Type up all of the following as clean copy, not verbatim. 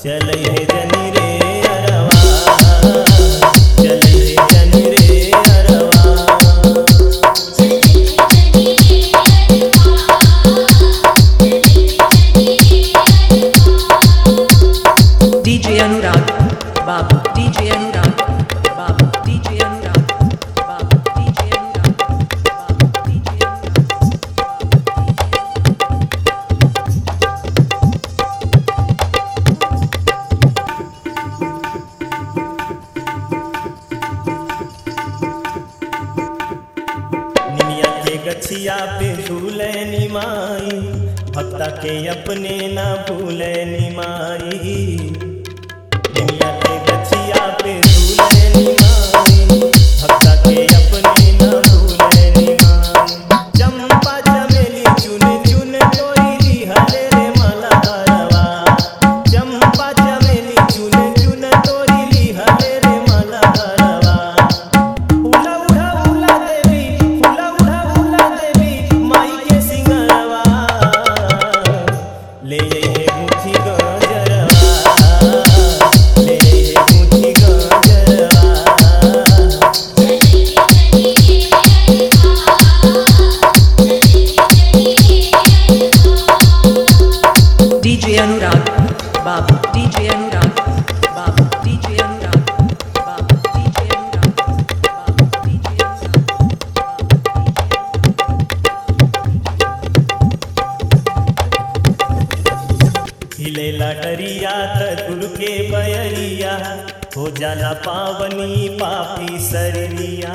चलै हे जनी रे अरवा, चलै हे जनी रे अरवा। DJ Anurag, Babu, DJ Anurag, Babu, DJ Anurag, Babu, DJ Anurag, Babu, DJ निमिया के गछिया पे झूले निमाई, भक्ता के अपने ना भूले निमाई। निमिया के गछिया पे झूले निमाई, भक्ता के अपने ना भूले निमाई। चंपा चमेली चुन चुन तोरी लिहले रे माला हरवा, चंपा चमेली चुन चुन तोरी लिहले रे माला हरवा। फूला उड़ा उला देवी, फूला उड़ा उला देवी, माई के सिंगरवा। ले हे मुठी गजरवा, ले हे मुठी गजरवा। DJ Anurag, Babu, DJ Anurag, Babu, DJ Anurag, Babu, DJ Anurag, Babu, DJ हिले लटरिया तुल के बयरिया, हो जाला पावनी पापी सरनिया।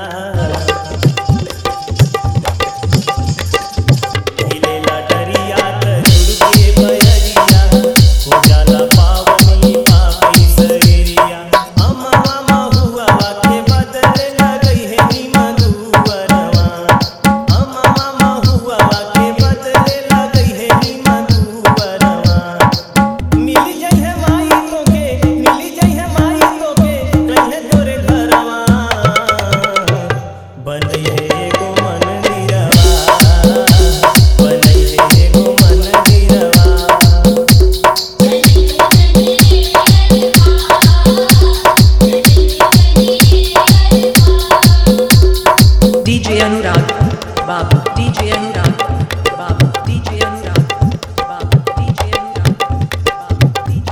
हिले लटरिया तुल के बयरिया, हो जाला पावनी पापी सरनिया। अमवा महुआ के बदले लगई है नीमा दुवरवा, अमवा महुआ के बदले लगई है नीमा दुवरवा। मिल जाई है माई तोके, मिल जाई है माई तोके, कहे तोरे घरवा। बनई है एगो मंदिरवा, बनई है एगो मंदिरवा। DJ Anurag, Babu, DJ Anurag, Babu, DJ Anurag, Babu, DJ Anurag, Babu, DJ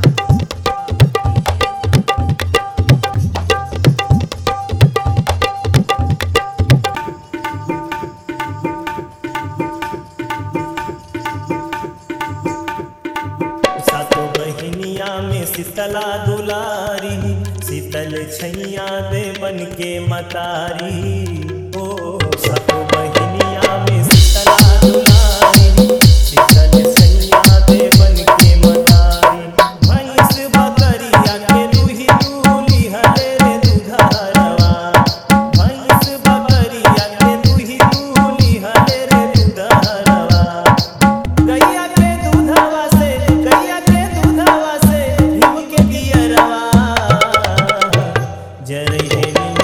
सातो बहिनिया में शीतला दुलारी, शीतल छैया दे बन के मतारी। ओ सातो बहिनिया में शीतला दुलारी, शीतल छैया दे बन के मतारी। भैंस बकरिया के दूही दूली हले रे दुधारवा, भैंस बकरिया के दूही दूली हले रे दुधारवा। गैया के दूधवा से, गैया के दूधवा से, हिम के दियरवा। जरई हे